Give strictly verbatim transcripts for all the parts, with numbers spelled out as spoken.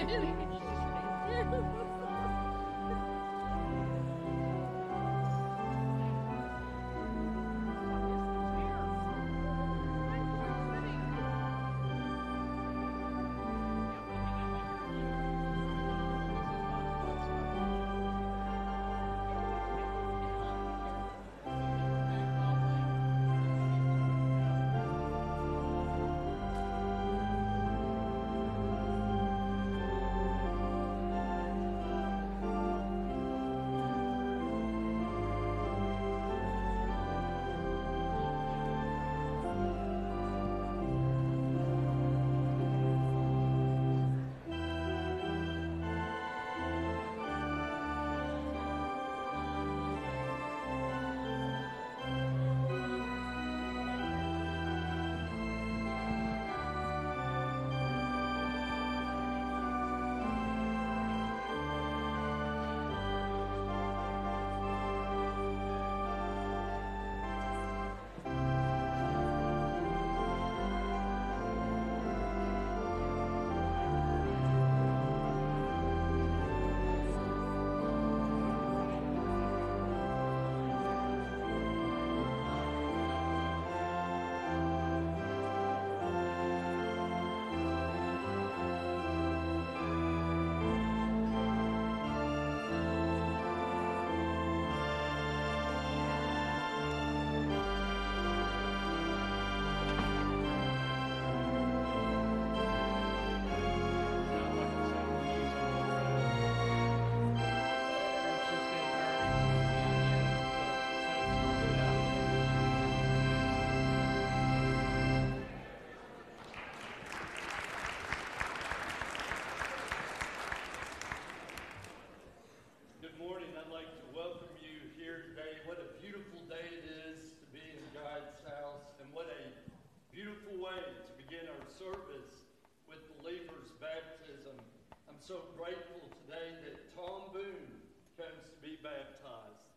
so grateful today that Tom Boone comes to be baptized.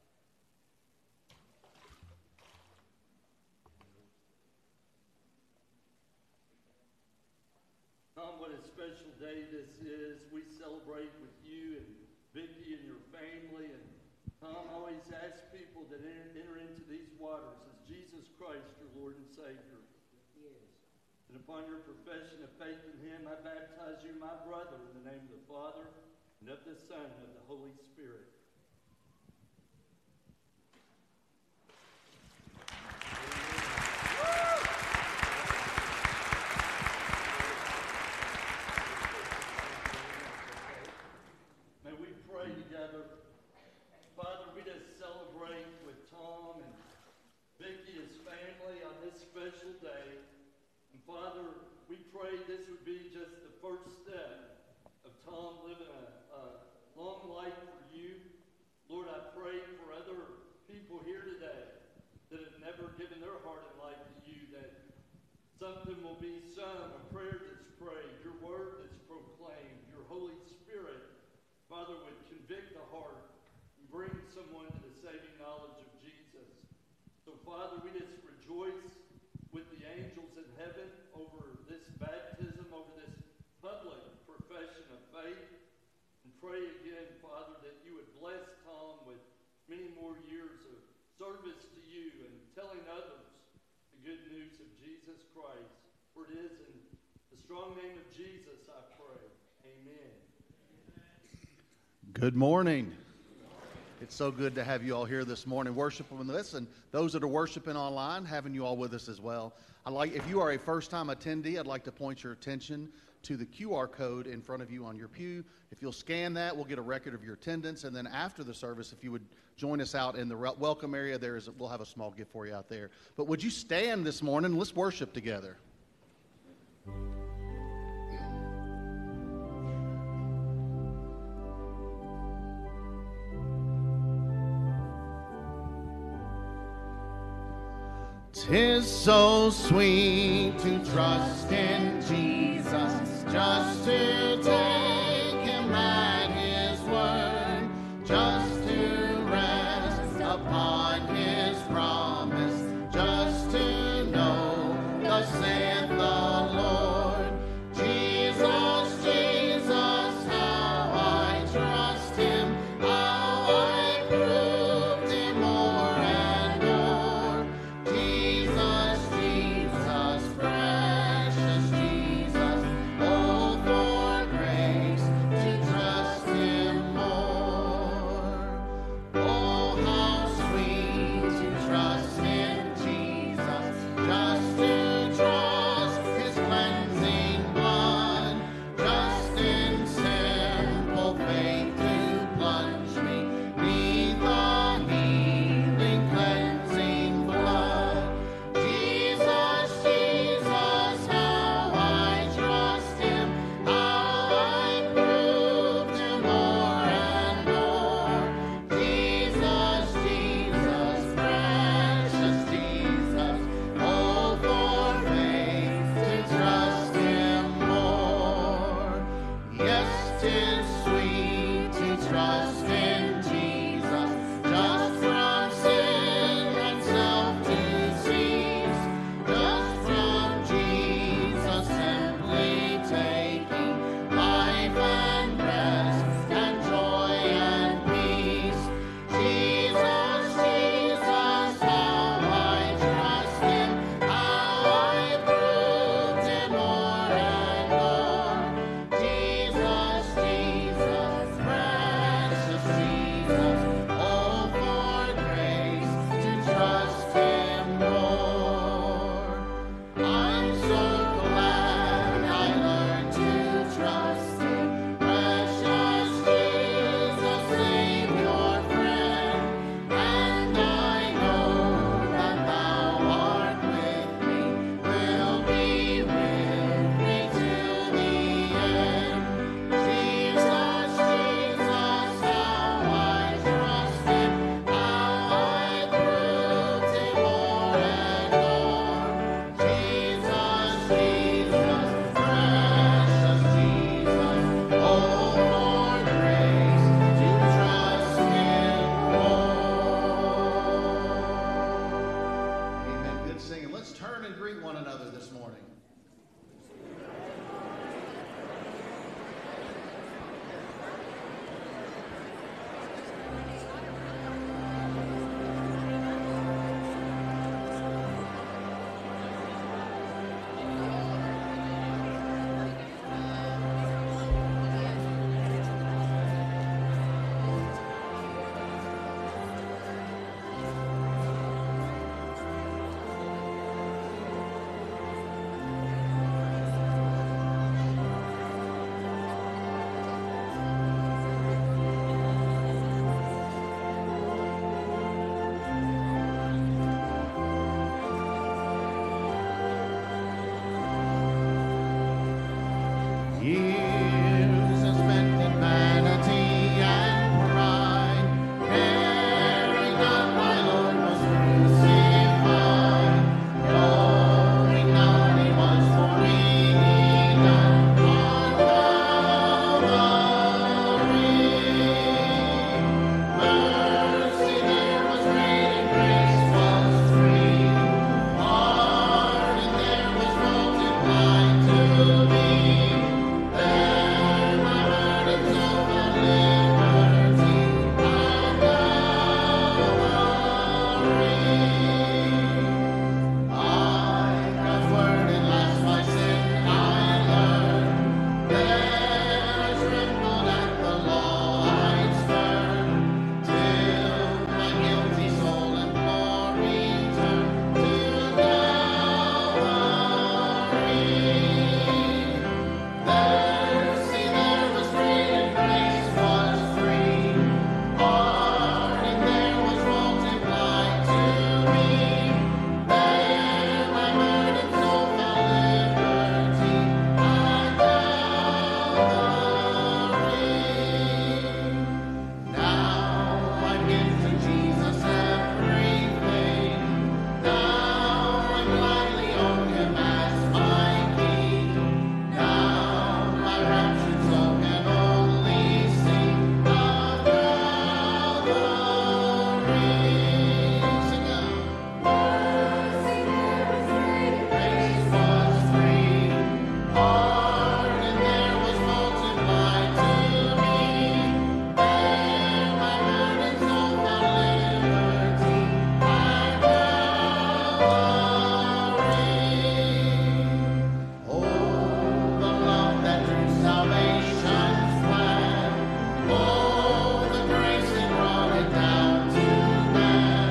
Tom, what a special day this is. We celebrate with you and Vicki and your family. And Tom always asks people that enter, enter into these waters as Jesus Christ, your Lord and Savior. And upon your profession of faith in him, I baptize you, my brother, in the name of the Father, and of the Son, and of the Holy Spirit. May we pray together. Father, we just celebrate with Tom and Vicki, his family, on this special day. Father, we pray this would be just the first step of Tom living a, a long life for you. Lord, I pray for other people here today that have never given their heart and life to you, that something will be sung, a prayer that's prayed, your word that's proclaimed, your Holy Spirit, Father, would convict the heart and bring someone to the saving knowledge of Jesus. So, Father, we just rejoice with the angels in heaven over this baptism, over this public profession of faith, and pray again, Father, that you would bless Tom with many more years of service to you and telling others the good news of Jesus Christ. For it is in the strong name of Jesus I pray. Amen. Good morning. It's so good to have you all here this morning worshiping with us, and those that are worshiping online, having you all with us as well. I'd like, if you are a first-time attendee, I'd like to point your attention to the Q R code in front of you on your pew. If you'll scan that, we'll get a record of your attendance, and then after the service, if you would join us out in the welcome area, there is, we'll have a small gift for you out there. But would you stand this morning? Let's worship together. Tis so sweet to trust in Jesus, just to take him at his word, just to rest upon his promise, just to know, thus saith the Lord. Jesus, Jesus, one another this morning? Years are spent in vanity and pride, caring not my Lord was crucified, knowing not He was for me done on Calvary. Mercy there was great and grace was free, pardon there was multiplied to me. There my burdens of my liberty and Calvary. I, God's word at last my sin I learned. Then I trembled at the law I'd spurned, till my guilty soul implored return to Calvary. There, see, there was great and grace was free, pardon there was multiplied to me. There my burden soul found liberty and Calvary. Now I give to Jesus everything. Now I gladly own Him as my King. Now my raptured soul can only sing of Calvary. Sing out. Mercy there was great, grace was free, pardon there was multiplied to me. There my burden soul found liberty and Calvary. Oh, the love that drew salvation's plan. Oh, the grace that brought it down to man.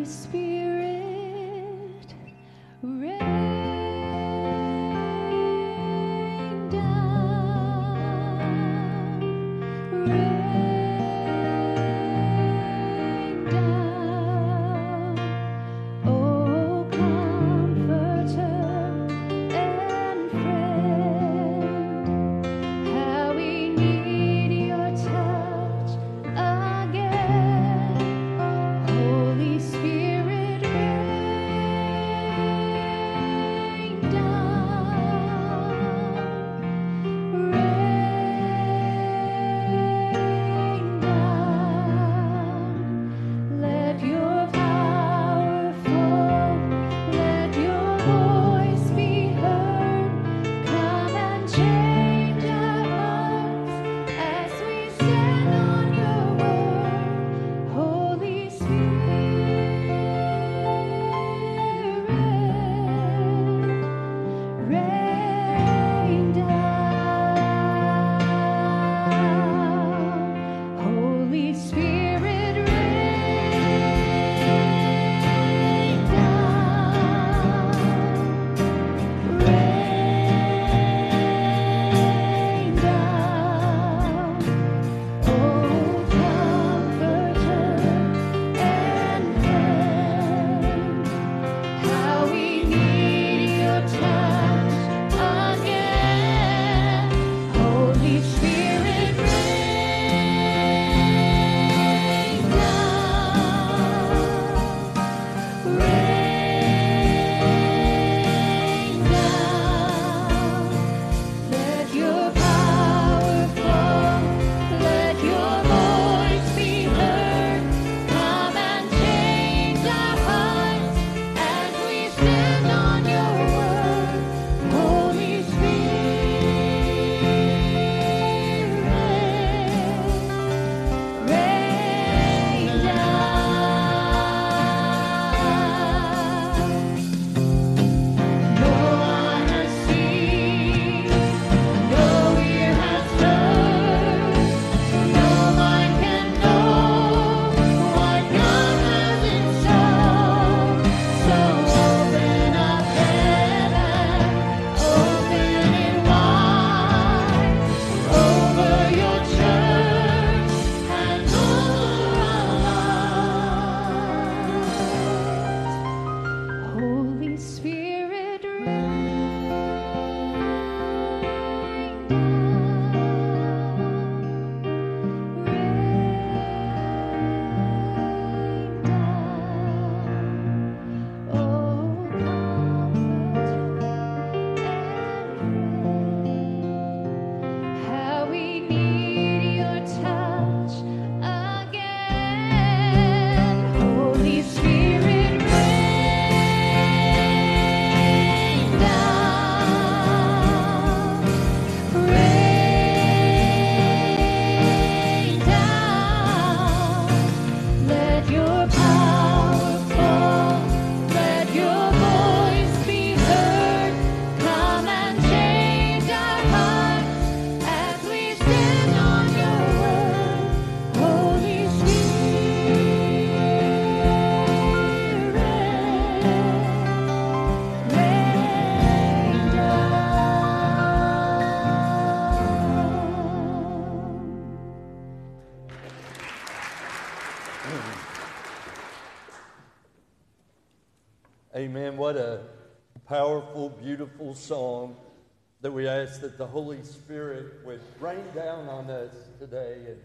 Amen. What a powerful, beautiful song that we ask that the Holy Spirit would rain down on us today. And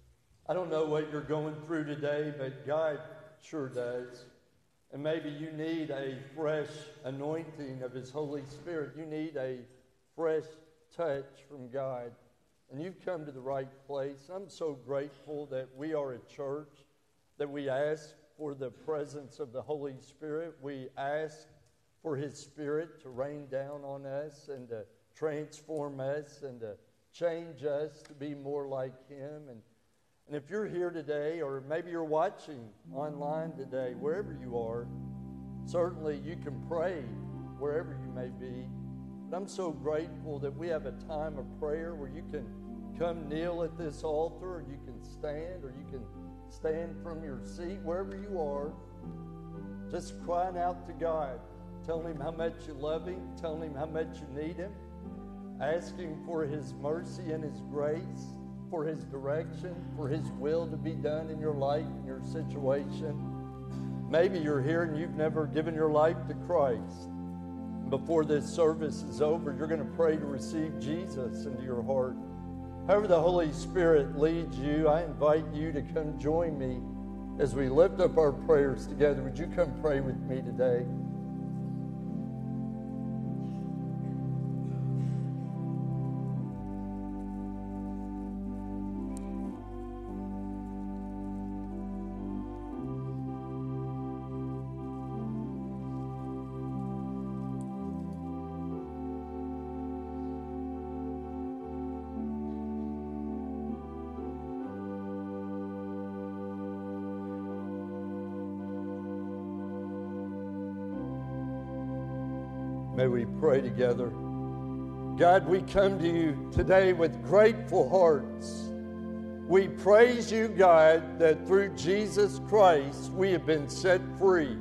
I don't know what you're going through today, but God sure does. And maybe you need a fresh anointing of His Holy Spirit. You need a fresh touch from God. And you've come to the right place. I'm so grateful that we are a church, that we ask for the presence of the Holy Spirit. We ask for His Spirit to rain down on us and to transform us and to change us to be more like Him. And, and if you're here today, or maybe you're watching online today, wherever you are, certainly you can pray wherever you may be. But I'm so grateful that we have a time of prayer where you can come kneel at this altar, or you can stand, or you can stand from your seat, wherever you are. just crying out to God, telling Him how much you love Him, telling Him how much you need Him, asking for His mercy and His grace, for His direction, for His will to be done in your life, in your situation. Maybe you're here and you've never given your life to Christ. Before this service is over, you're going to pray to receive Jesus into your heart. However the Holy Spirit leads you, I invite you to come join me as we lift up our prayers together. Would you come pray with me today? May we pray together. God, we come to you today with grateful hearts. We praise you, God, that through Jesus Christ we have been set free.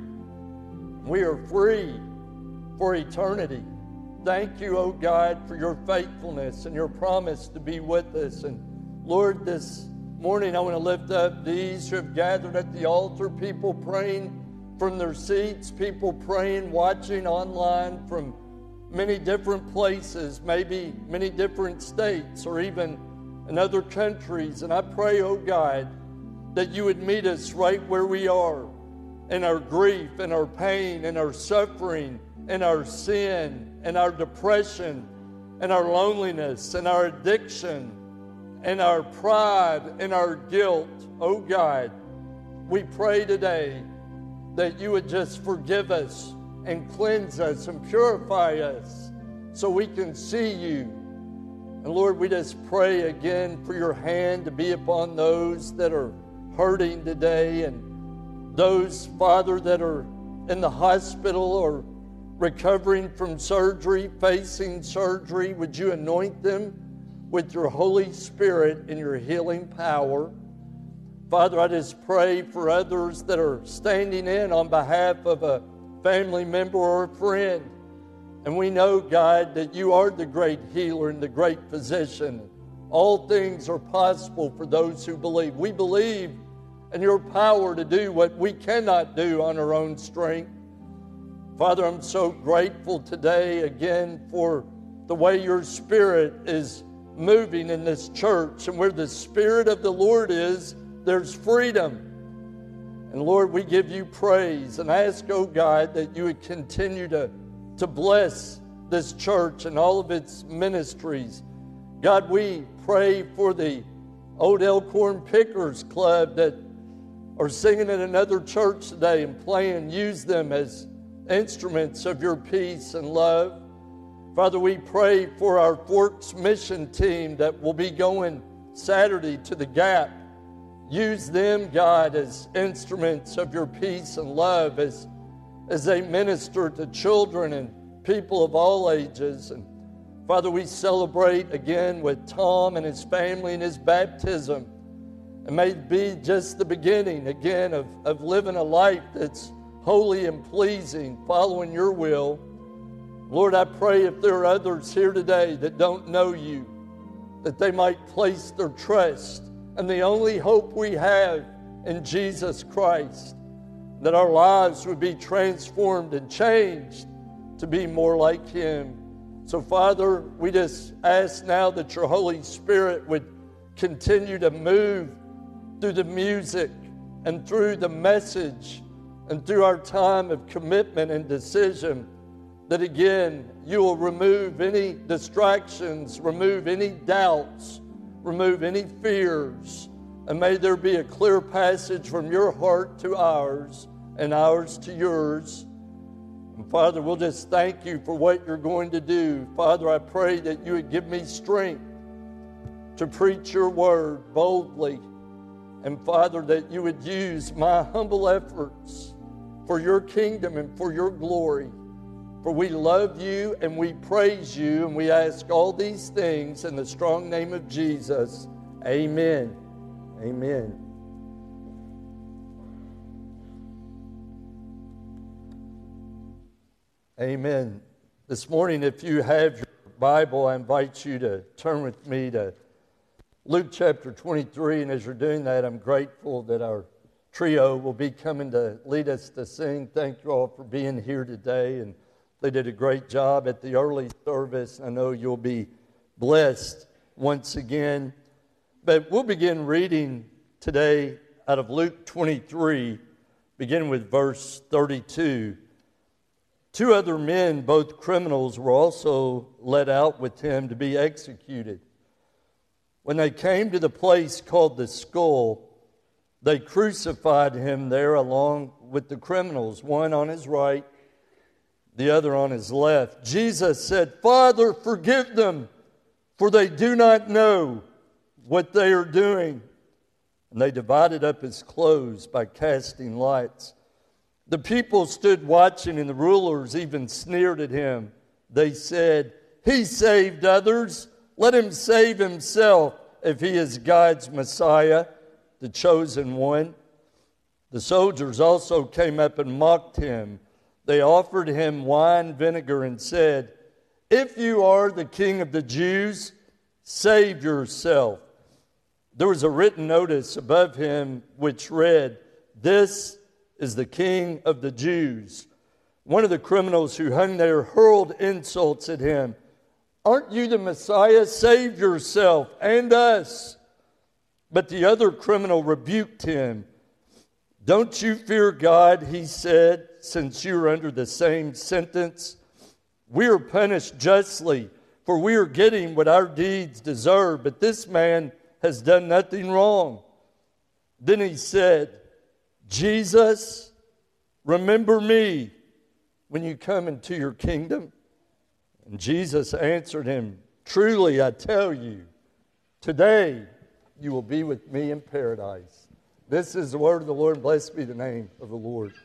We are free for eternity. Thank you, oh God, for your faithfulness and your promise to be with us. And Lord, this morning I want to lift up these who have gathered at the altar, people praying from their seats, people praying, watching online from many different places, maybe many different states or even in other countries. And I pray, oh God, that you would meet us right where we are, in our grief, in our pain, in our suffering, in our sin, in our depression, in our loneliness, in our addiction, in our pride, in our guilt. Oh God, we pray today that you would just forgive us and cleanse us and purify us so we can see you. And Lord, we just pray again for your hand to be upon those that are hurting today and those, Father, that are in the hospital or recovering from surgery, facing surgery. Would you anoint them with your Holy Spirit and your healing power? Father, I just pray for others that are standing in on behalf of a family member or a friend. And we know, God, that you are the great healer and the great physician. All things are possible for those who believe. We believe in your power to do what we cannot do on our own strength. Father, I'm so grateful today again for the way your Spirit is moving in this church. And where the Spirit of the Lord is, there's freedom. And Lord, we give you praise and ask, oh God, that you would continue to, to bless this church and all of its ministries. God, we pray for the Old Elkhorn Pickers Club that are singing at another church today and playing. Use them as instruments of your peace and love. Father, we pray for our Forks mission team that will be going Saturday to the Gap. Use them, God, as instruments of your peace and love as, as they minister to children and people of all ages. And Father, we celebrate again with Tom and his family and his baptism. And may it be just the beginning again of, of living a life that's holy and pleasing, following your will. Lord, I pray if there are others here today that don't know you, that they might place their trust and the only hope we have in Jesus Christ, that our lives would be transformed and changed to be more like Him. So, Father, we just ask now that your Holy Spirit would continue to move through the music and through the message and through our time of commitment and decision, that again, you will remove any distractions, remove any doubts, remove any fears, and may there be a clear passage from your heart to ours and ours to yours. And Father, we'll just thank you for what you're going to do. Father, I pray that you would give me strength to preach your word boldly. And Father, that you would use my humble efforts for your kingdom and for your glory. For we love you and we praise you, and we ask all these things in the strong name of Jesus. Amen. Amen. Amen. This morning, if you have your Bible, I invite you to turn with me to Luke chapter twenty-three. And as you're doing that, I'm grateful that our trio will be coming to lead us to sing. Thank you all for being here today. And they did a great job at the early service. I know you'll be blessed once again. But we'll begin reading today out of Luke twenty-three, beginning with verse thirty-two. Two other men, both criminals, were also led out with him to be executed. When they came to the place called the Skull, they crucified him there along with the criminals, one on his right, the other on his left. Jesus said, "Father, forgive them, for they do not know what they are doing." And they divided up his clothes by casting lots. The people stood watching, and the rulers even sneered at him. They said, "He saved others. Let him save himself if he is God's Messiah, the chosen one." The soldiers also came up and mocked him. They offered him wine vinegar and said, "If you are the king of the Jews, save yourself." There was a written notice above him which read, "This is the King of the Jews." One of the criminals who hung there hurled insults at him. "Aren't you the Messiah? Save yourself and us." But the other criminal rebuked him. "Don't you fear God," he said, "since you are under the same sentence? We are punished justly, for we are getting what our deeds deserve, but this man has done nothing wrong." Then he said, "Jesus, remember me when you come into your kingdom." And Jesus answered him, "Truly I tell you, today you will be with me in paradise." This is the word of the Lord. Blessed be the name of the Lord.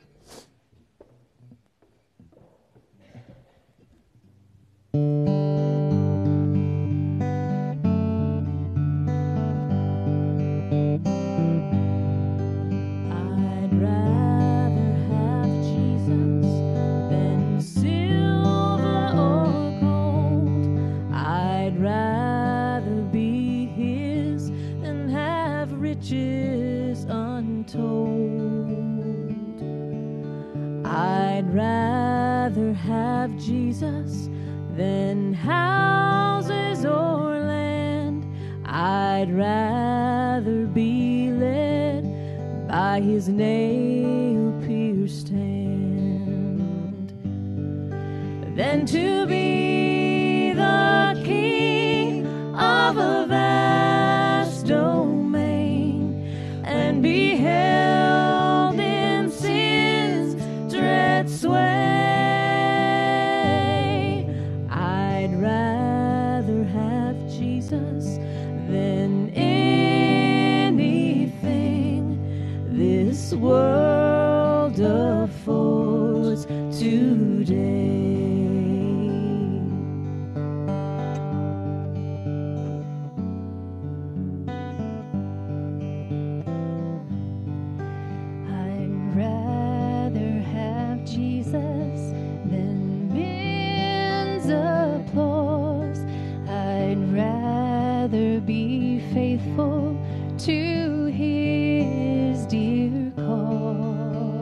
I'd rather have Jesus than houses or land. I'd rather be led by his nail-pierced hand than to be the king of a vast domain and be held in sin's dread sway. I'd rather have Jesus than anything this world affords today. Faithful to his dear cause.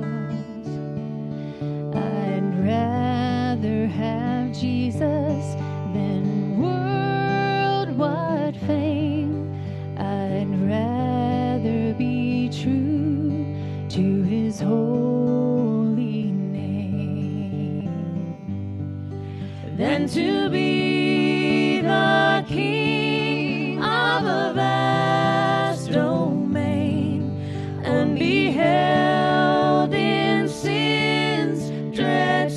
I'd rather have Jesus than worldwide fame. I'd rather be true to his holy name than to be the king of a vast domain and be held in sin's dread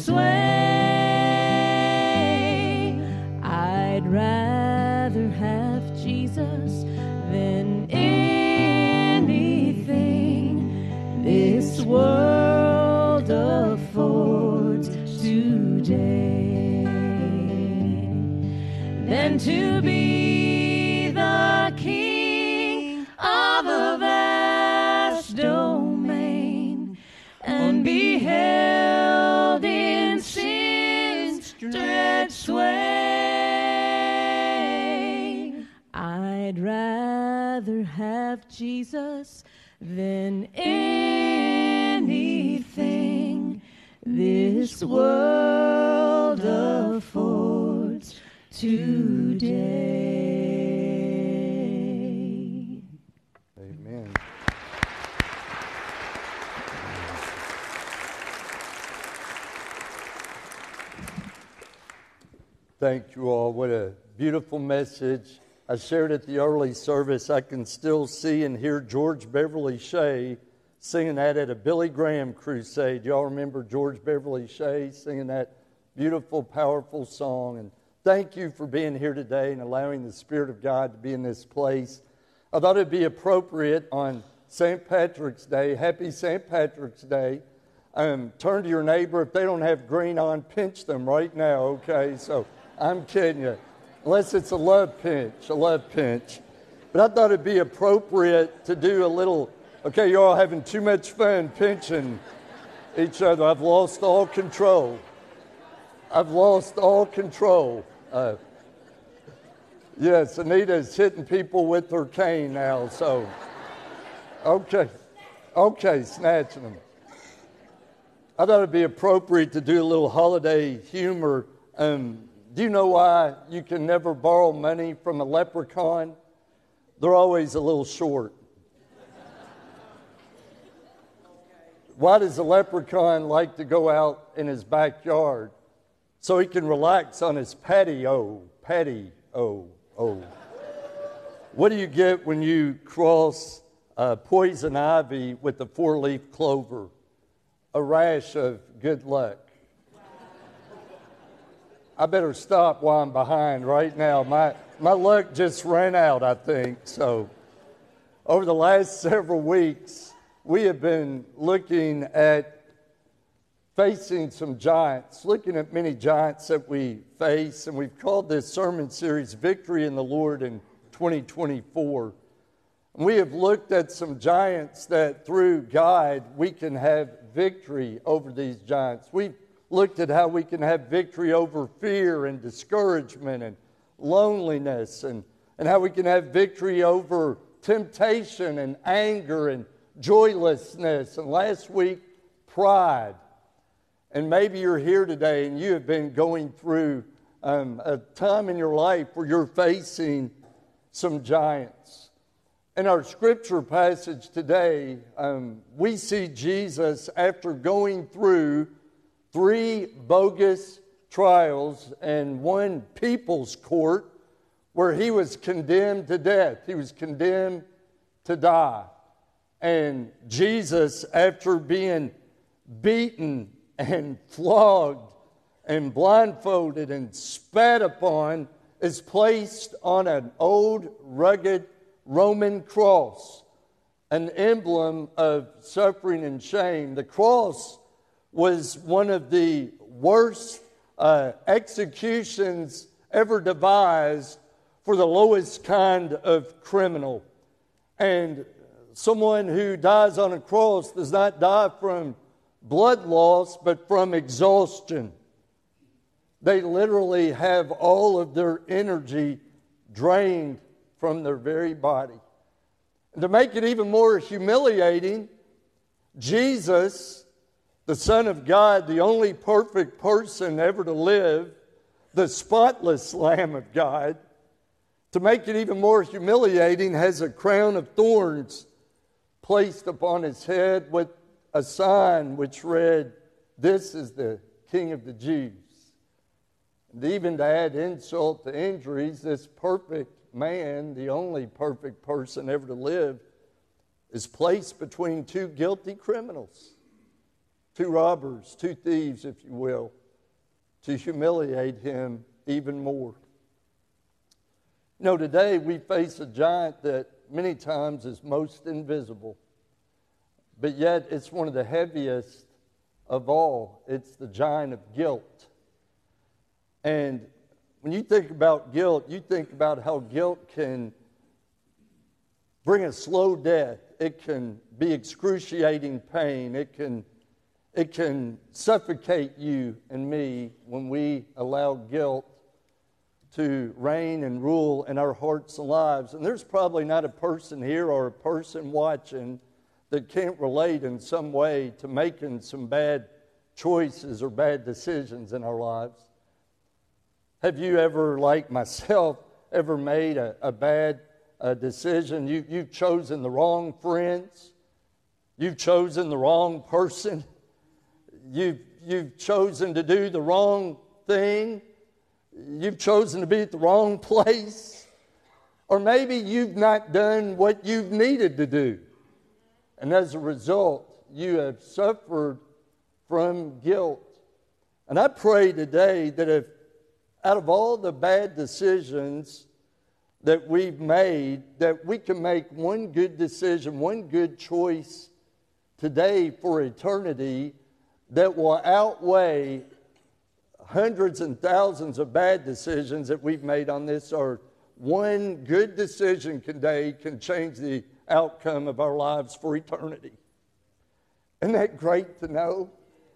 sway. I'd rather have Jesus than anything this world affords today, than to be the king of a vast domain and be held in sin have Jesus than anything this world affords today. Amen. Thank you all. What a beautiful message. I shared at the early service. I can still see and hear George Beverly Shea singing that at a Billy Graham crusade. Y'all remember George Beverly Shea singing that beautiful, powerful song? And thank you for being here today and allowing the Spirit of God to be in this place. I thought it'd be appropriate on Saint Patrick's Day. Happy Saint Patrick's Day. Um, turn to your neighbor. If they don't have green on, pinch them right now, okay? So I'm kidding you. Unless it's a love pinch, a love pinch. But I thought it'd be appropriate to do a little, okay, you're all having too much fun pinching each other. I've lost all control. I've lost all control. Uh, yes, Anita's hitting people with her cane now, so. Okay, okay, snatching them. I thought it'd be appropriate to do a little holiday humor. Um, do you know why you can never borrow money from a leprechaun? They're always a little short. Why does a leprechaun like to go out in his backyard? So he can relax on his patio. Patio. Oh. What do you get when you cross uh, poison ivy with a four-leaf clover? A rash of good luck. I better stop while I'm behind right now. My my luck just ran out, I think. So over the last several weeks, we have been looking at facing some giants, looking at many giants that we face, and we've called this sermon series Victory in the Lord in twenty twenty-four. And we have looked at some giants that through God we can have victory over these giants. We've looked at how we can have victory over fear and discouragement and loneliness, and, and how we can have victory over temptation and anger and joylessness, and last week, pride. And maybe you're here today and you have been going through um, a time in your life where you're facing some giants. In our scripture passage today, um, we see Jesus after going through three bogus trials and one people's court where he was condemned to death. He was condemned to die. And Jesus, after being beaten and flogged and blindfolded and spat upon, is placed on an old, rugged Roman cross, an emblem of suffering and shame. The cross was one of the worst uh, executions ever devised for the lowest kind of criminal. And someone who dies on a cross does not die from blood loss, but from exhaustion. They literally have all of their energy drained from their very body. And to make it even more humiliating, Jesus, the Son of God, the only perfect person ever to live, the spotless Lamb of God, to make it even more humiliating, has a crown of thorns placed upon his head with a sign which read, "This is the King of the Jews." And even to add insult to injuries, this perfect man, the only perfect person ever to live, is placed between two guilty criminals, two robbers, two thieves, if you will, to humiliate him even more. You know, today we face a giant that many times is most invisible, but yet it's one of the heaviest of all. It's the giant of guilt. And when you think about guilt, you think about how guilt can bring a slow death. It can be excruciating pain. It can, it can suffocate you and me when we allow guilt to reign and rule in our hearts and lives. And there's probably not a person here or a person watching that can't relate in some way to making some bad choices or bad decisions in our lives. Have you ever, like myself, ever made a, a bad uh, decision? You, you've chosen the wrong friends. You've chosen the wrong person. You've, you've chosen to do the wrong thing. You've chosen to be at the wrong place. Or maybe you've not done what you've needed to do. And as a result, you have suffered from guilt. And I pray today that if out of all the bad decisions that we've made, that we can make one good decision, one good choice today for eternity that will outweigh hundreds and thousands of bad decisions that we've made on this earth. One good decision today can change the outcome of our lives for eternity. Isn't that great to know?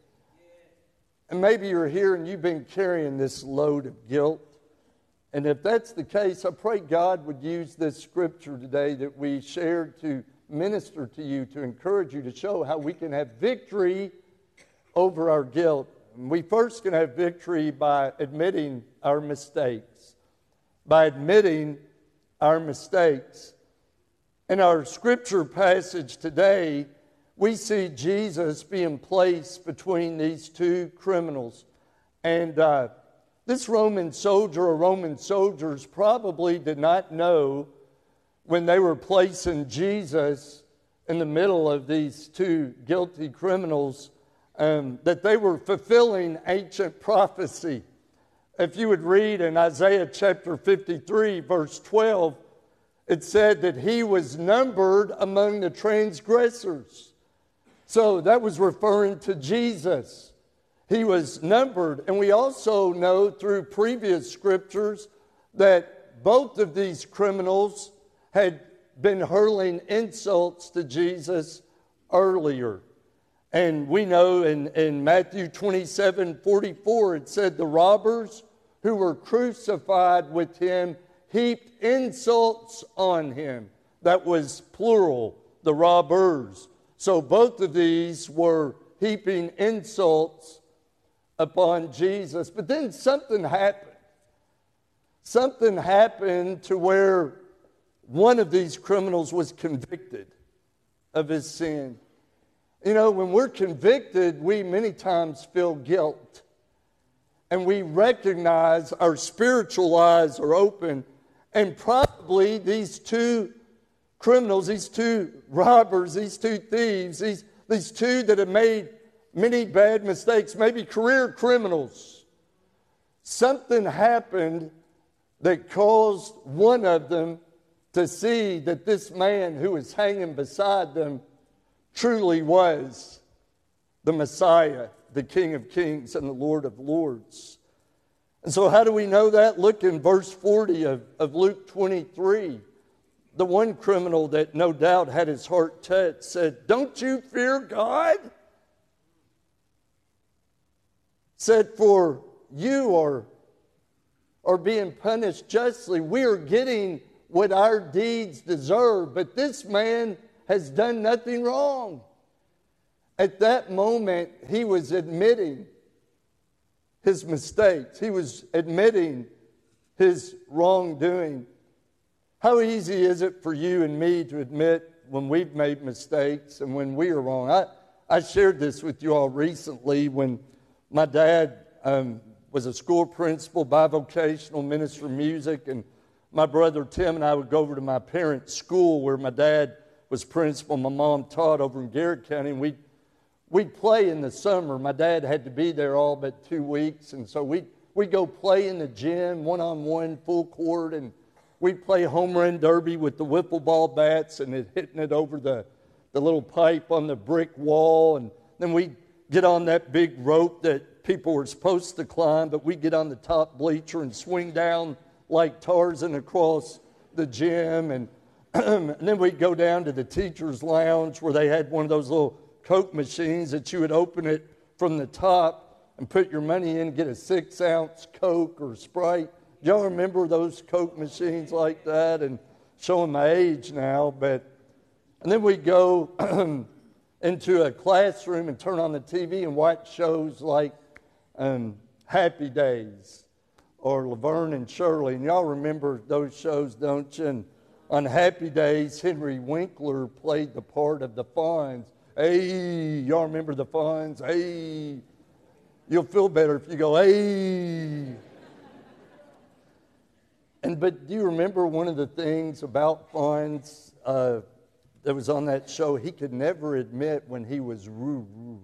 And maybe you're here and you've been carrying this load of guilt. And if that's the case, I pray God would use this scripture today that we shared to minister to you, to encourage you, to show how we can have victory over our guilt. And we first can have victory by admitting our mistakes. By admitting our mistakes. In our scripture passage today, we see Jesus being placed between these two criminals. And uh, this Roman soldier or Roman soldiers probably did not know when they were placing Jesus in the middle of these two guilty criminals um, that they were fulfilling ancient prophecy. If you would read in Isaiah chapter fifty-three, verse twelve, it said that he was numbered among the transgressors. So that was referring to Jesus. He was numbered. And we also know through previous scriptures that both of these criminals had been hurling insults to Jesus earlier. And we know in, in Matthew twenty-seven forty-four, it said the robbers who were crucified with him heaped insults on him. That was plural, the robbers. So both of these were heaping insults upon Jesus. But then something happened. Something happened to where one of these criminals was convicted of his sin. You know, when we're convicted, we many times feel guilt. And we recognize our spiritual eyes are open. And probably these two criminals, these two robbers, these two thieves, these, these two that have made many bad mistakes, maybe career criminals. Something happened that caused one of them to see that this man who was hanging beside them truly was the Messiah, the King of Kings and the Lord of Lords. And so how do we know that? Look in verse forty of, of Luke twenty-three. The one criminal that no doubt had his heart touched said, "Don't you fear God?" Said, "For you are, are being punished justly. We are getting what our deeds deserve, but this man has done nothing wrong." At that moment, he was admitting his mistakes. He was admitting his wrongdoing. How easy is it for you and me to admit when we've made mistakes and when we are wrong? I, I shared this with you all recently when my dad um, was a school principal, bivocational minister of music, and my brother Tim and I would go over to my parents' school where my dad was principal, my mom taught over in Garrett County, and we'd, we'd play in the summer. My dad had to be there all but two weeks, and so we'd, we'd go play in the gym, one-on-one, full court, and we'd play home run derby with the wiffle ball bats and it, hitting it over the, the little pipe on the brick wall. And then we'd get on that big rope that people were supposed to climb, but we'd get on the top bleacher and swing down like Tarzan across the gym. And, and then we'd go down to the teacher's lounge where they had one of those little Coke machines that you would open it from the top and put your money in, get a six-ounce Coke or Sprite, y'all remember those Coke machines like that? And showing my age now, but and then we go into a classroom and turn on the T V and watch shows like um, Happy Days or Laverne and Shirley. And y'all remember those shows, don't you? And on Happy Days, Henry Winkler played the part of the Fonz. Hey, y'all remember the Fonz? Hey, you'll feel better if you go, hey. And but do you remember one of the things about Fonz uh, that was on that show? He could never admit when he was roo roo.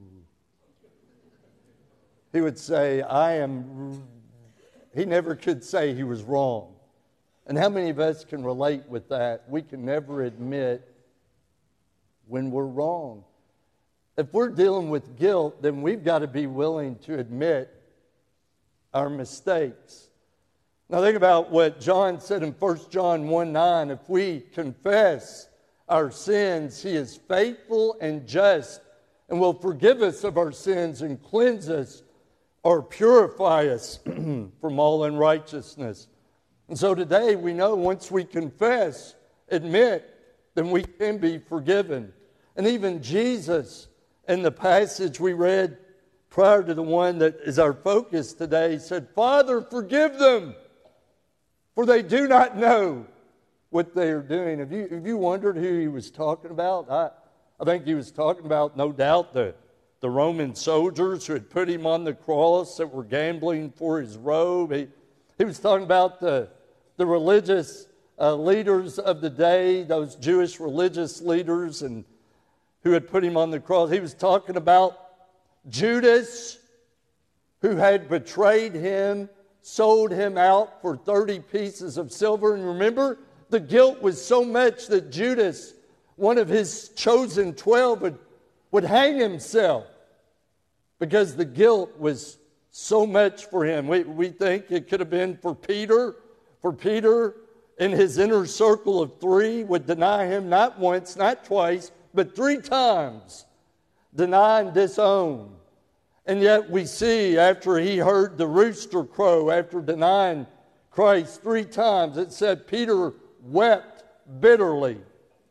He would say, I am roo. He never could say he was wrong. And how many of us can relate with that? We can never admit when we're wrong. If we're dealing with guilt, then we've got to be willing to admit our mistakes. Now think about what John said in First John one nine. If we confess our sins, He is faithful and just and will forgive us of our sins and cleanse us or purify us from all unrighteousness. And so today we know once we confess, admit, then we can be forgiven. And even Jesus, in the passage we read prior to the one that is our focus today, said, Father, forgive them, for they do not know what they are doing. Have you, have you wondered who he was talking about? I, I think he was talking about, no doubt, the, the Roman soldiers who had put him on the cross that were gambling for his robe. He, he was talking about the, the religious uh, leaders of the day, those Jewish religious leaders and who had put him on the cross. He was talking about Judas, who had betrayed him, sold him out for thirty pieces of silver. And remember, the guilt was so much that Judas, one of his chosen twelve, would, would hang himself because the guilt was so much for him. We, we think it could have been for Peter. For Peter, in his inner circle of three, would deny him not once, not twice, but three times, deny and disown. And yet we see after he heard the rooster crow, after denying Christ three times, it said Peter wept bitterly.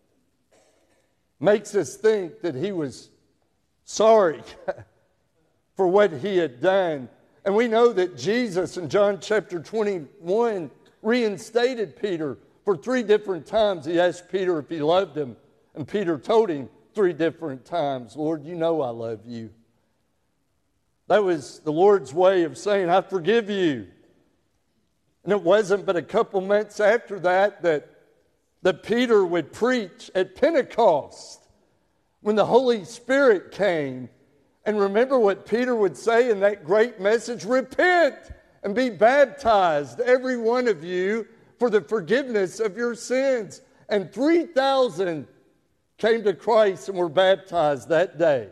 Makes us think that he was sorry for what he had done. And we know that Jesus in John chapter twenty-one reinstated Peter for three different times. He asked Peter if he loved him. And Peter told him three different times, Lord, you know I love you. That was the Lord's way of saying, I forgive you. And it wasn't but a couple months after that that, that Peter would preach at Pentecost when the Holy Spirit came. And remember what Peter would say in that great message, repent and be baptized, every one of you, for the forgiveness of your sins. And three thousand came to Christ and were baptized that day.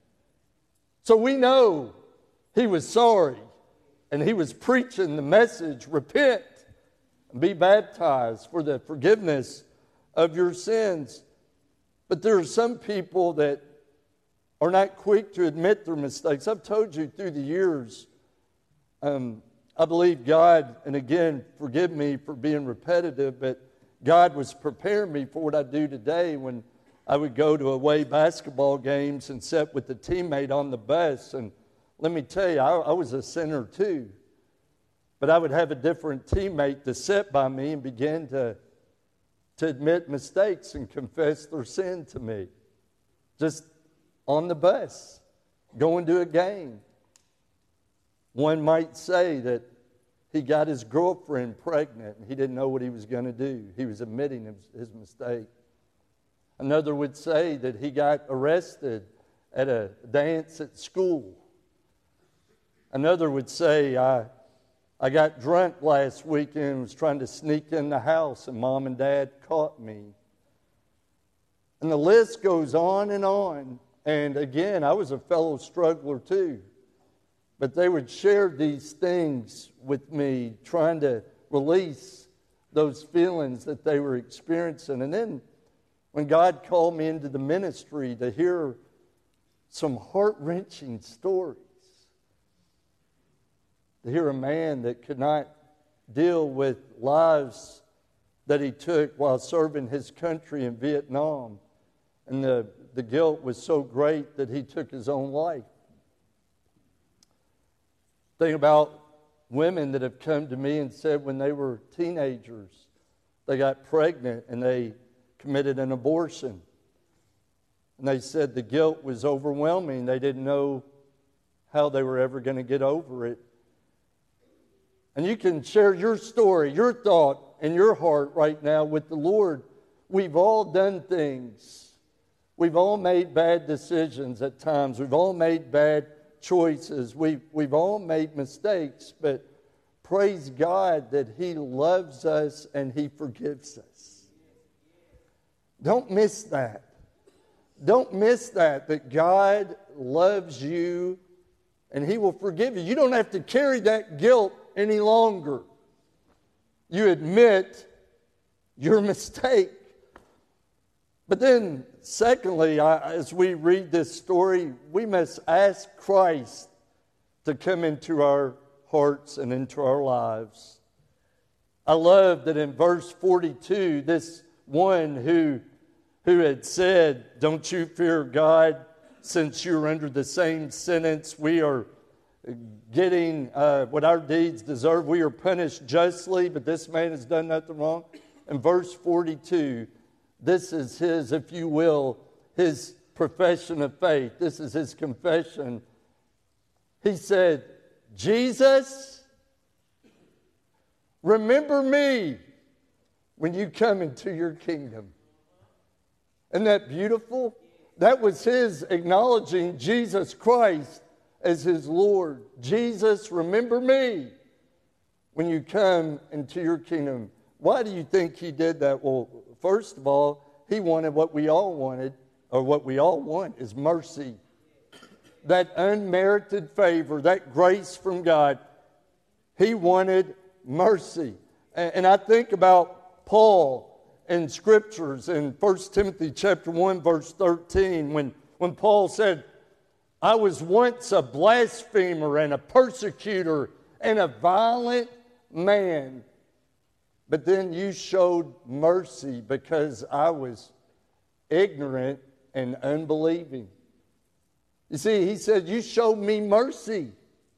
So we know he was sorry, and he was preaching the message, repent and be baptized for the forgiveness of your sins. But there are some people that are not quick to admit their mistakes. I've told you through the years, um, I believe God, and again, forgive me for being repetitive, but God was preparing me for what I do today when I would go to away basketball games and sit with a teammate on the bus. And let me tell you, I, I was a sinner too. But I would have a different teammate to sit by me and begin to, to admit mistakes and confess their sin to me. Just on the bus, going to a game. One might say that he got his girlfriend pregnant and he didn't know what he was going to do. He was admitting his, his mistake. Another would say that he got arrested at a dance at school. Another would say, I, I got drunk last weekend and was trying to sneak in the house and mom and dad caught me. And the list goes on and on. And again, I was a fellow struggler too. But they would share these things with me, trying to release those feelings that they were experiencing. And then when God called me into the ministry to hear some heart-wrenching stories, to hear a man that could not deal with lives that he took while serving his country in Vietnam. And the, the guilt was so great that he took his own life. Think about women that have come to me and said when they were teenagers, they got pregnant and they committed an abortion. And they said the guilt was overwhelming. They didn't know how they were ever going to get over it. And you can share your story, your thought, and your heart right now with the Lord. We've all done things. We've all made bad decisions at times. We've all made bad choices. We've, we've all made mistakes, but praise God that He loves us and He forgives us. Don't miss that. Don't miss that, that God loves you and He will forgive you. You don't have to carry that guilt any longer. You admit your mistake. But then, secondly, I, as we read this story, we must ask Christ to come into our hearts and into our lives. I love that in verse forty-two, this one who, who had said, "Don't you fear God, since you're under the same sentence. We are getting uh, what our deeds deserve. We are punished justly, but this man has done nothing wrong." In verse forty-two, this is his, if you will, his profession of faith. This is his confession. He said, "Jesus, remember me when you come into your kingdom." Isn't that beautiful? That was his acknowledging Jesus Christ as his Lord. Jesus, remember me when you come into your kingdom. Why do you think he did that? Well, first of all, he wanted what we all wanted, or what we all want is mercy. That unmerited favor, that grace from God. He wanted mercy. And I think about Paul in Scriptures in First Timothy chapter one, verse thirteen, when, when Paul said, "I was once a blasphemer and a persecutor and a violent man. But then you showed mercy because I was ignorant and unbelieving." You see, he said, you showed me mercy.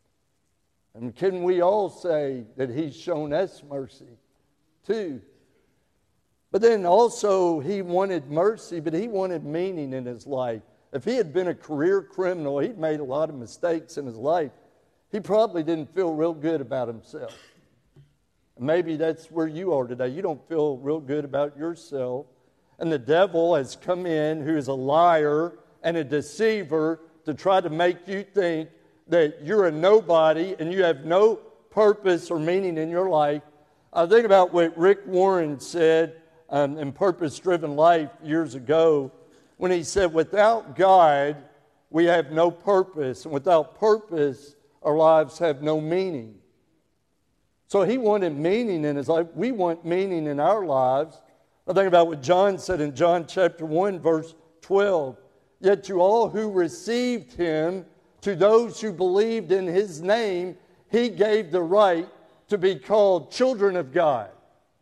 And can we all say that he's shown us mercy too? But then also he wanted mercy, but he wanted meaning in his life. If he had been a career criminal, he'd made a lot of mistakes in his life. He probably didn't feel real good about himself. Maybe that's where you are today. You don't feel real good about yourself. And the devil has come in, who is a liar and a deceiver, to try to make you think that you're a nobody and you have no purpose or meaning in your life. I think about what Rick Warren said um, in Purpose Driven Life years ago, when he said, without God, we have no purpose. And without purpose, our lives have no meaning. So he wanted meaning in his life. We want meaning in our lives. I think about what John said in John chapter one, verse twelve. "Yet to all who received him, to those who believed in his name, he gave the right to be called children of God."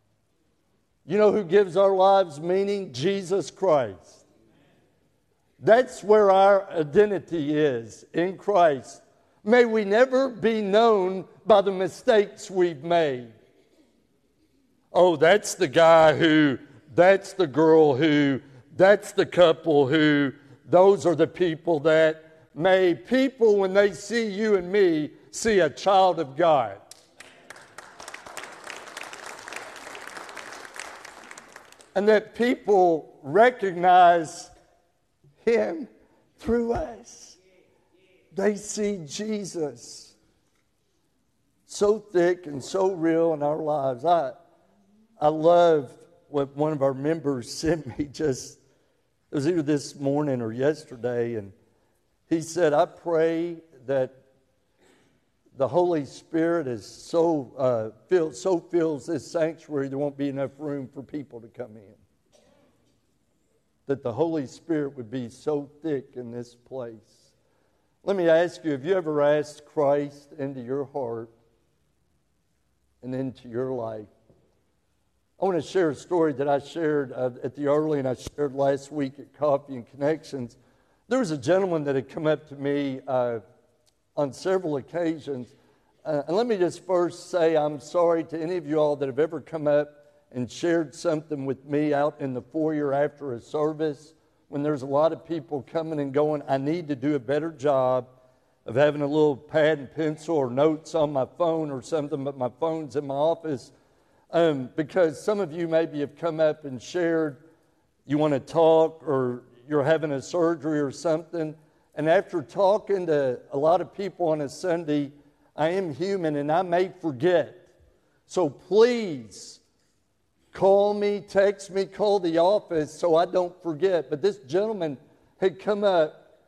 You know who gives our lives meaning? Jesus Christ. That's where our identity is, in Christ. May we never be known by the mistakes we've made. Oh, that's the guy who, that's the girl who, that's the couple who, those are the people that. May people, when they see you and me, see a child of God. And that people recognize him through us. They see Jesus so thick and so real in our lives. I, I love what one of our members sent me just, it was either this morning or yesterday, and he said, "I pray that the Holy Spirit is so uh, fill, so fills this sanctuary there won't be enough room for people to come in. That the Holy Spirit would be so thick in this place." Let me ask you, have you ever asked Christ into your heart? and into your life. I want to share a story that I shared uh, at the early and I shared last week at Coffee and Connections. There was a gentleman that had come up to me uh, on several occasions. Uh, and let me just first say I'm sorry to any of you all that have ever come up and shared something with me out in the foyer after a service when there's a lot of people coming and going. I need to do a better job of having a little pad and pencil or notes on my phone or something, but my phone's in my office. Um, because some of you maybe have come up and shared you want to talk or you're having a surgery or something. And after talking to a lot of people on a Sunday, I am human and I may forget. So please call me, text me, call the office so I don't forget. But this gentleman had come up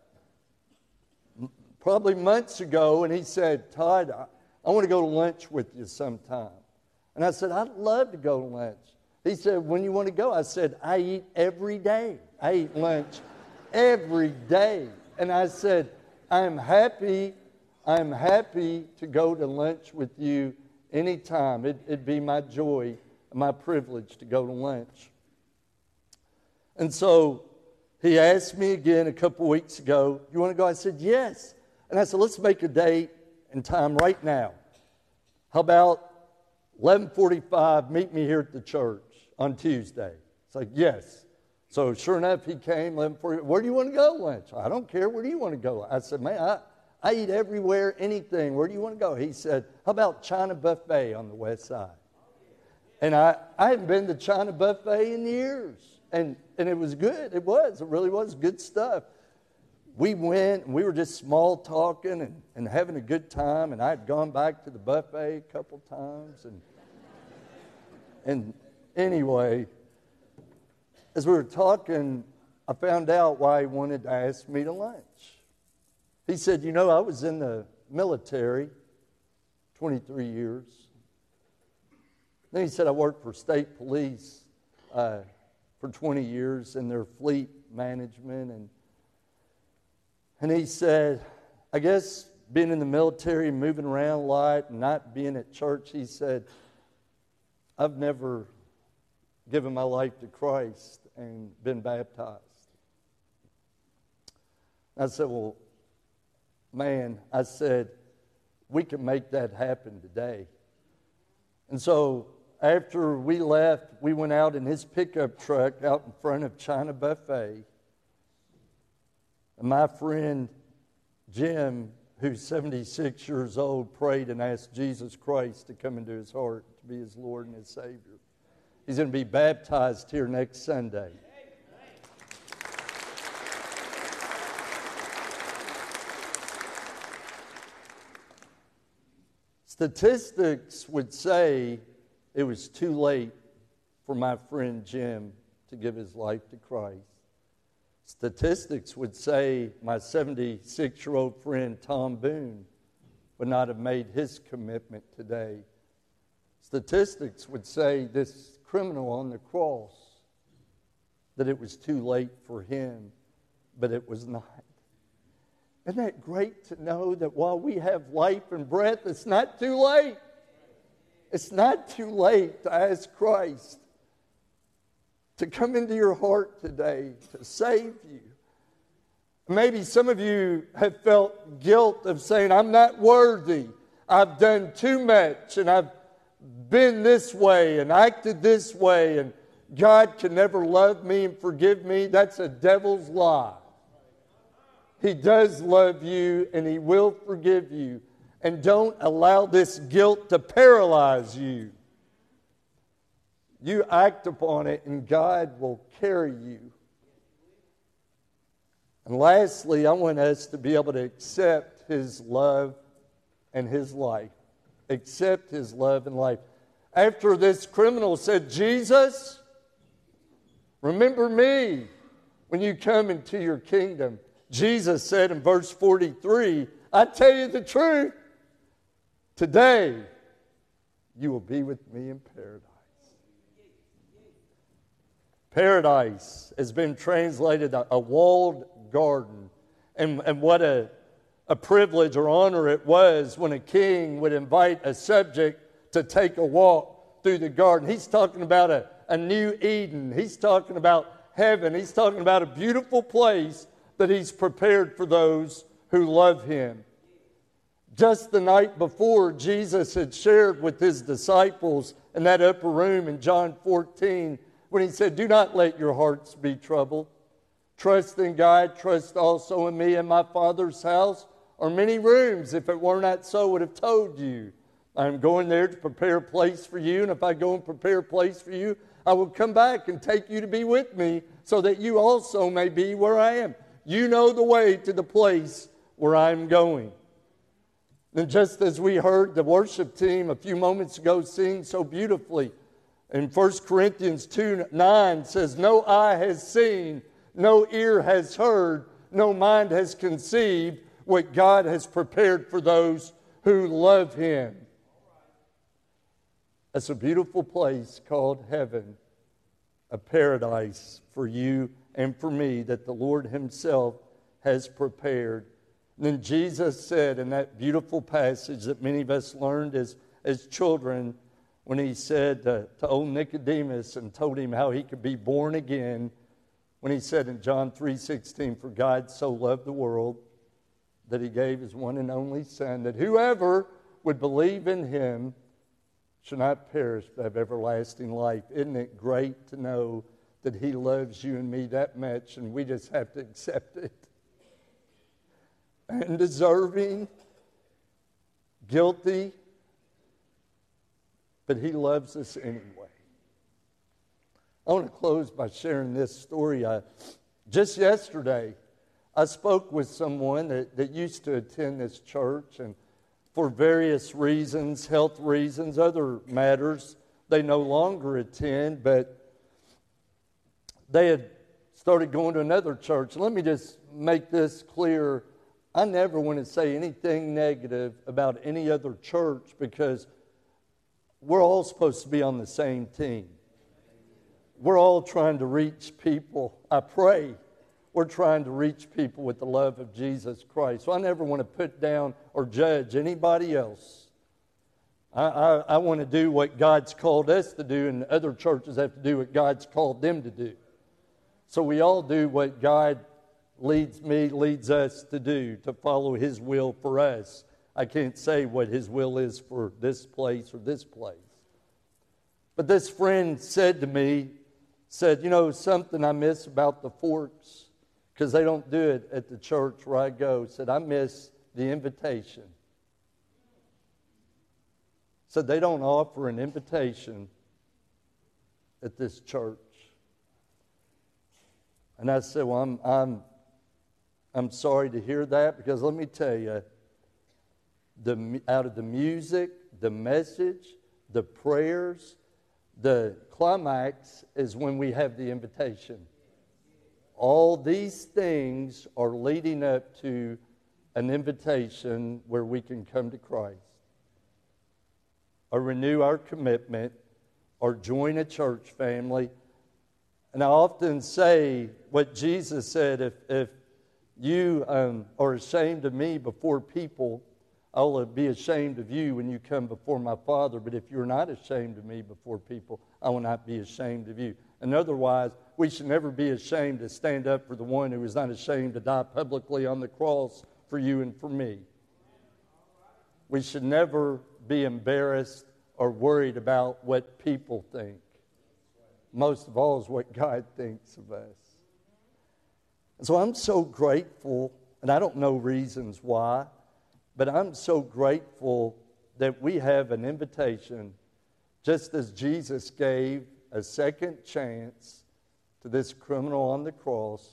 probably months ago and he said, Todd, I, I want to go to lunch with you sometime. And I said, I'd love to go to lunch. He said, when you want to go? I said, I eat every day. I eat lunch every day. And I said, I'm happy, I'm happy to go to lunch with you anytime. It, it'd be my joy, my privilege to go to lunch. And so he asked me again a couple weeks ago, you want to go? I said, yes. And I said, let's make a date and time right now. How about eleven forty-five, meet me here at the church on Tuesday? It's like, yes. So sure enough, he came, eleven forty, where do you want to go lunch? I don't care, where do you want to go? I said, man, I, I eat everywhere, anything, where do you want to go? He said, how about China Buffet on the west side? And I, I hadn't been to China Buffet in years, and, and it was good, it was, it really was good stuff. We went, and we were just small talking and, and having a good time, and I had gone back to the buffet a couple times, and and anyway, as we were talking, I found out why he wanted to ask me to lunch. He said, you know, I was in the military twenty-three years. Then he said, I worked for state police uh, for twenty years in their fleet management. And, and he said, I guess being in the military and moving around a lot and not being at church, he said, I've never given my life to Christ and been baptized. I said, well, man, I said, we can make that happen today. And so after we left, we went out in his pickup truck out in front of China Buffet. And my friend Jim, who's seventy-six years old, prayed and asked Jesus Christ to come into his heart to be his Lord and his Savior. He's going to be baptized here next Sunday. Statistics would say it was too late for my friend Jim to give his life to Christ. Statistics would say my seventy-six-year-old friend Tom Boone would not have made his commitment today. Statistics would say this criminal on the cross, that it was too late for him, but it was not. Isn't that great to know that while we have life and breath, it's not too late? It's not too late to ask Christ to come into your heart today, to save you. Maybe some of you have felt guilt of saying, I'm not worthy. I've done too much, and I've been this way and acted this way, and God can never love me and forgive me. That's a devil's lie. He does love you, and He will forgive you. And don't allow this guilt to paralyze you. You act upon it, and God will carry you. And lastly, I want us to be able to accept His love and His life. Accept His love and life. After this criminal said, Jesus, remember me when you come into your kingdom. Jesus said in verse forty-three, I tell you the truth, today you will be with me in paradise. Paradise has been translated a, a walled garden. And, and what a, a privilege or honor it was when a king would invite a subject to take a walk through the garden. He's talking about a, a new Eden. He's talking about heaven. He's talking about a beautiful place that he's prepared for those who love him. Just the night before, Jesus had shared with his disciples in that upper room in John fourteen when he said, "Do not let your hearts be troubled. Trust in God, trust also in me. In my Father's house are many rooms. If it were not so, I would have told you. I'm going there to prepare a place for you, and if I go and prepare a place for you, I will come back and take you to be with me, so that you also may be where I am." You know the way to the place where I'm going. And just as we heard the worship team a few moments ago sing so beautifully, in First Corinthians two nine says, "No eye has seen, no ear has heard, no mind has conceived what God has prepared for those who love him." It's a beautiful place called heaven, a paradise for you and for me that the Lord himself has prepared. And then Jesus said in that beautiful passage that many of us learned as, as children, when he said to, to old Nicodemus and told him how he could be born again, when he said in John three sixteen, "For God so loved the world that he gave his one and only Son, that whoever would believe in him should not perish but have everlasting life." Isn't it great to know that he loves you and me that much, and we just have to accept it? Undeserving, guilty, but he loves us anyway. I want to close by sharing this story. I, just yesterday, I spoke with someone that, that used to attend this church, and for various reasons, health reasons, other matters, they no longer attend, but they had started going to another church. Let me just make this clear. I never want to say anything negative about any other church, because we're all supposed to be on the same team. We're all trying to reach people. I pray we're trying to reach people with the love of Jesus Christ. So I never want to put down or judge anybody else. I, I, I want to do what God's called us to do, and other churches have to do what God's called them to do. So we all do what God leads me, leads us to do, to follow his will for us. I can't say what his will is for this place or this place. But this friend said to me, said, "You know, something I miss about the Forks, because they don't do it at the church where I go," said, "I miss the invitation." Said, "They don't offer an invitation at this church." And I said, "Well, I'm, I'm, I'm sorry to hear that, because let me tell you, the, out of the music, the message, the prayers, the climax is when we have the invitation. All these things are leading up to an invitation where we can come to Christ, or renew our commitment, or join a church family. And I often say what Jesus said, if, if you um, are ashamed of me before people, I will be ashamed of you when you come before my Father. But if you're not ashamed of me before people, I will not be ashamed of you. And otherwise, we should never be ashamed to stand up for the one who is not ashamed to die publicly on the cross for you and for me. We should never be embarrassed or worried about what people think. Most of all is what God thinks of us. And so I'm so grateful, and I don't know reasons why, but I'm so grateful that we have an invitation, just as Jesus gave a second chance to this criminal on the cross.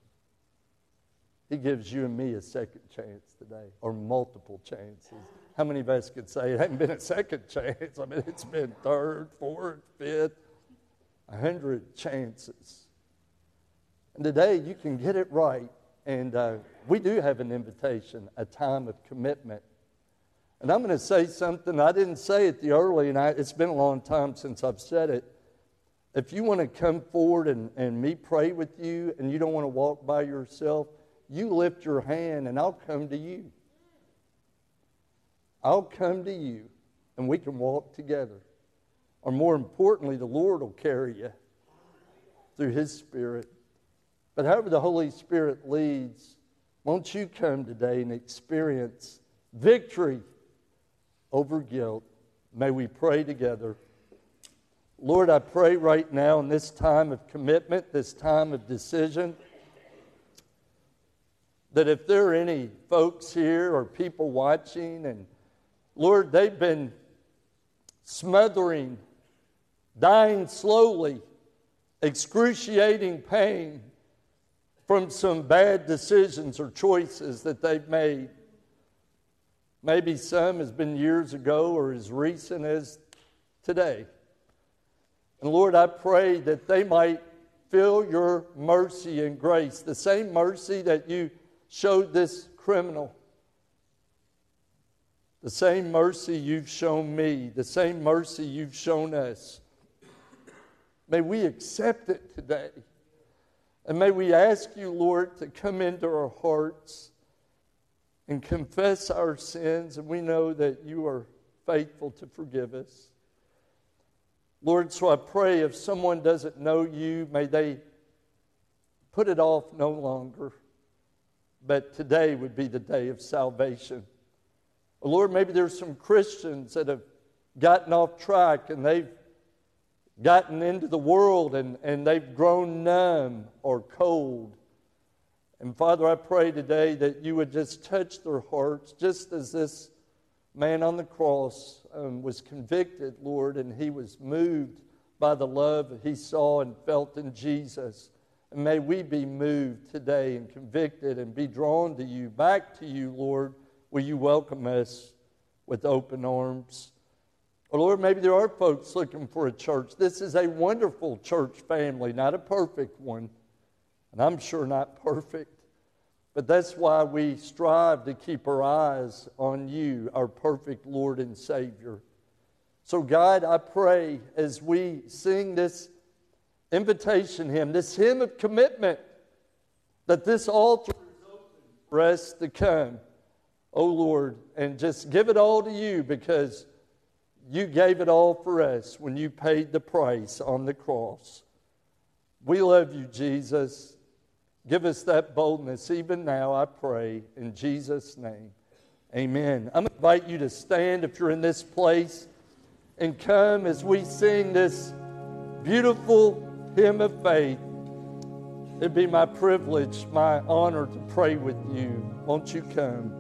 He gives you and me a second chance today, or multiple chances. How many of us could say it hasn't been a second chance? I mean, it's been third, fourth, fifth, a hundred chances. And today you can get it right. And uh, we do have an invitation, a time of commitment. And I'm going to say something. I didn't say it the early, and I, it's been a long time since I've said it. If you want to come forward and, and me pray with you, and you don't want to walk by yourself, you lift your hand, and I'll come to you. I'll come to you. and we can walk together. Or more importantly, the Lord will carry you through His Spirit. But however the Holy Spirit leads, won't you come today and experience victory over guilt? May we pray together. Lord, I pray right now in this time of commitment, this time of decision, that if there are any folks here or people watching, and Lord, they've been smothering, dying slowly, excruciating pain from some bad decisions or choices that they've made. Maybe some has been years ago or as recent as today. And Lord, I pray that they might feel your mercy and grace, the same mercy that you showed this criminal, the same mercy you've shown me, the same mercy you've shown us. May we accept it today. And may we ask you, Lord, to come into our hearts and confess our sins, and we know that you are faithful to forgive us. Lord, so I pray if someone doesn't know you, may they put it off no longer. But today would be the day of salvation. Lord, maybe there's some Christians that have gotten off track and they've gotten into the world and, and they've grown numb or cold. And Father, I pray today that you would just touch their hearts, just as this man on the cross um, was convicted, Lord, and he was moved by the love that he saw and felt in Jesus. And may we be moved today and convicted and be drawn to you, back to you, Lord. Will you welcome us with open arms? Or Lord, maybe there are folks looking for a church. This is a wonderful church family, not a perfect one. And I'm sure not perfect. But that's why we strive to keep our eyes on you, our perfect Lord and Savior. So God, I pray as we sing this invitation hymn, this hymn of commitment, that this altar is open for us to come, oh Lord, and just give it all to you, because you gave it all for us when you paid the price on the cross. We love you, Jesus. Give us that boldness even now, I pray, in Jesus' name. Amen. I'm going to invite you to stand if you're in this place and come as we sing this beautiful hymn of faith. It'd be my privilege, my honor to pray with you. Won't you come?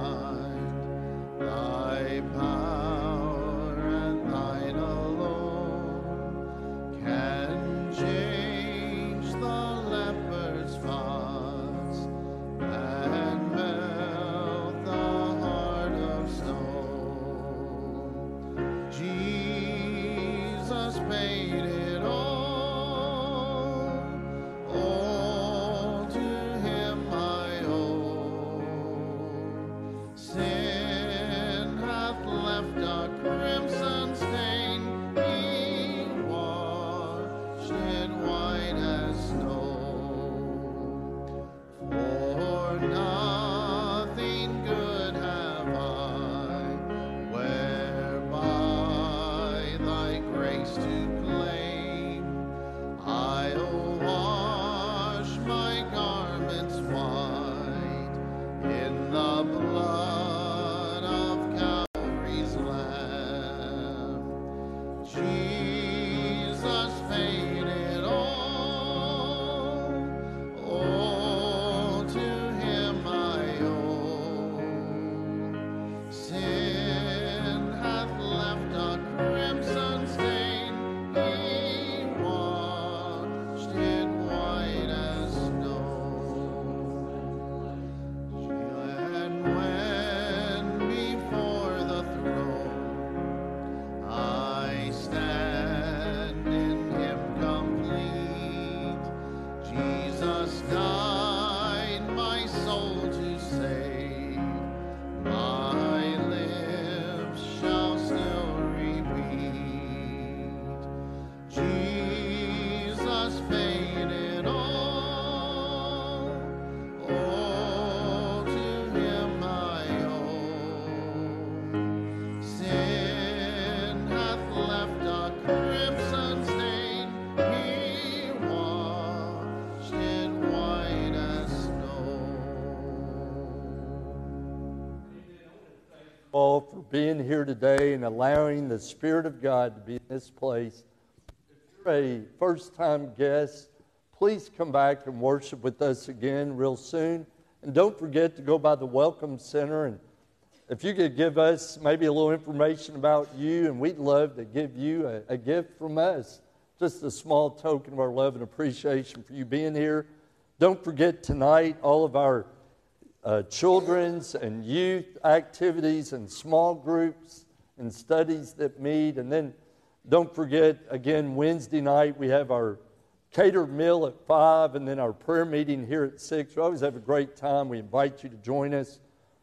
Power and thine alone. being here today and allowing the Spirit of God to be in this place. If you're a first-time guest, please come back and worship with us again real soon. And don't forget to go by the Welcome Center. And if you could give us maybe a little information about you, and we'd love to give you a, a gift from us. Just a small token of our love and appreciation for you being here. Don't forget tonight all of our uh, children's and youth activities and small groups and studies that meet. And then don't forget, again, Wednesday night we have our catered meal at five, and then our prayer meeting here at six. We always have a great time. We invite you to join us.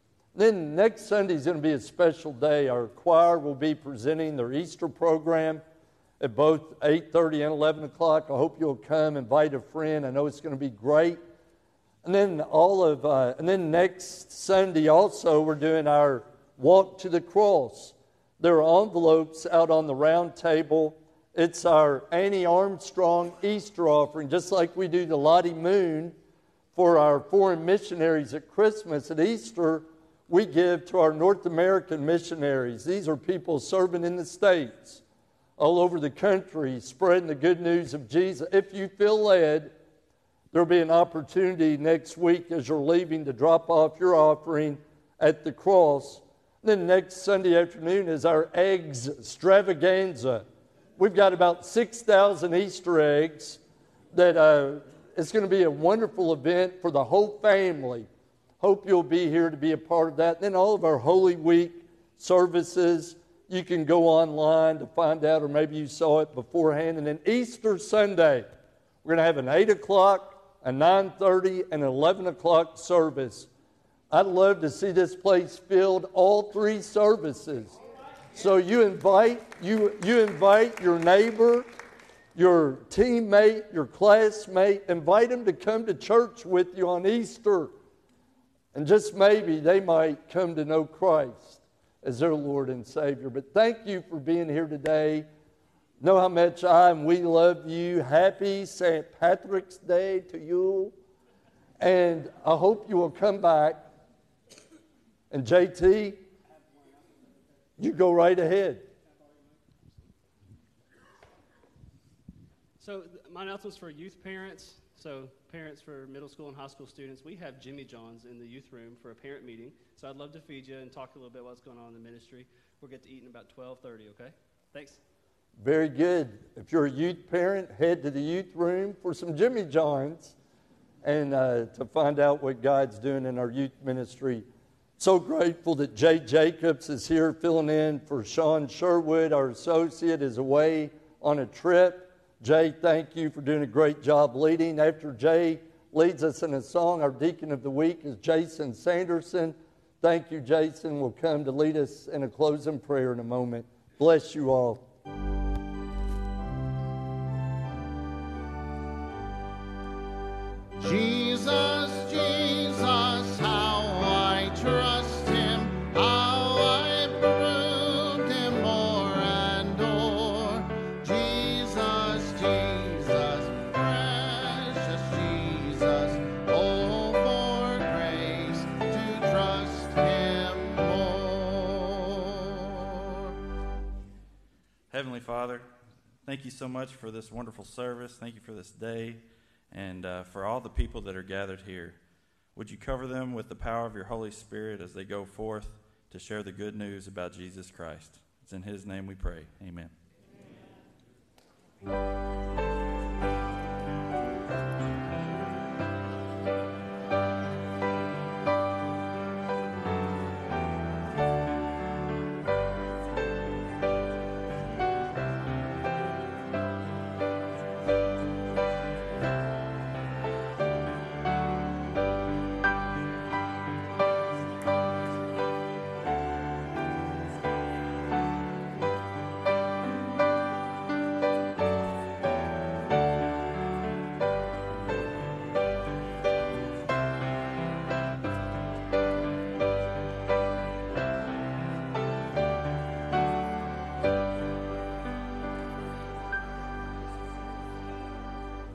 Then next Sunday is going to be a special day. Our choir will be presenting their Easter program at both eight thirty and eleven o'clock. I hope you'll come, invite a friend. I know it's going to be great. And then all of, uh, and then next Sunday also we're doing our Walk to the Cross. There are envelopes out on the round table. It's our Annie Armstrong Easter offering, just like we do the Lottie Moon for our foreign missionaries at Christmas. At Easter, we give to our North American missionaries. These are people serving in the States, all over the country, spreading the good news of Jesus. If you feel led, there'll be an opportunity next week as you're leaving to drop off your offering at the cross. Then next Sunday afternoon is our eggs extravaganza. We've got about six thousand Easter eggs that uh, it's going to be a wonderful event for the whole family. Hope you'll be here to be a part of that. Then all of our Holy Week services, you can go online to find out, or maybe you saw it beforehand. And then Easter Sunday, we're going to have an eight o'clock, a nine thirty, and an eleven o'clock service. I'd love to see this place filled all three services. So you invite you you invite your neighbor, your teammate, your classmate, invite them to come to church with you on Easter. And just maybe they might come to know Christ as their Lord and Savior. But thank you for being here today. Know how much I and we love you. Happy Saint Patrick's Day to you. And I hope you will come back. And J T, you go right ahead. So th- my announcement's for youth parents. So parents for middle school and high school students. We have Jimmy John's in the youth room for a parent meeting. So I'd love to feed you and talk a little bit about what's going on in the ministry. We'll get to eat in about twelve thirty, okay? Thanks. Very good. If you're a youth parent, head to the youth room for some Jimmy John's and uh, to find out what God's doing in our youth ministry. So grateful that Jay Jacobs is here filling in for Sean Sherwood. Our associate is away on a trip. Jay, thank you for doing a great job leading. After Jay leads us in a song, our deacon of the week is Jason Sanderson. Thank you, Jason. Will come to lead us in a closing prayer in a moment. Bless you all. Jesus, Jesus, how I trust him, how I've proved him more and more. Jesus, Jesus, precious Jesus, oh, for grace to trust him more. Heavenly Father, thank you so much for this wonderful service. Thank you for this day. And uh, for all the people that are gathered here, would you cover them with the power of your Holy Spirit as they go forth to share the good news about Jesus Christ? It's in his name we pray. Amen. Amen.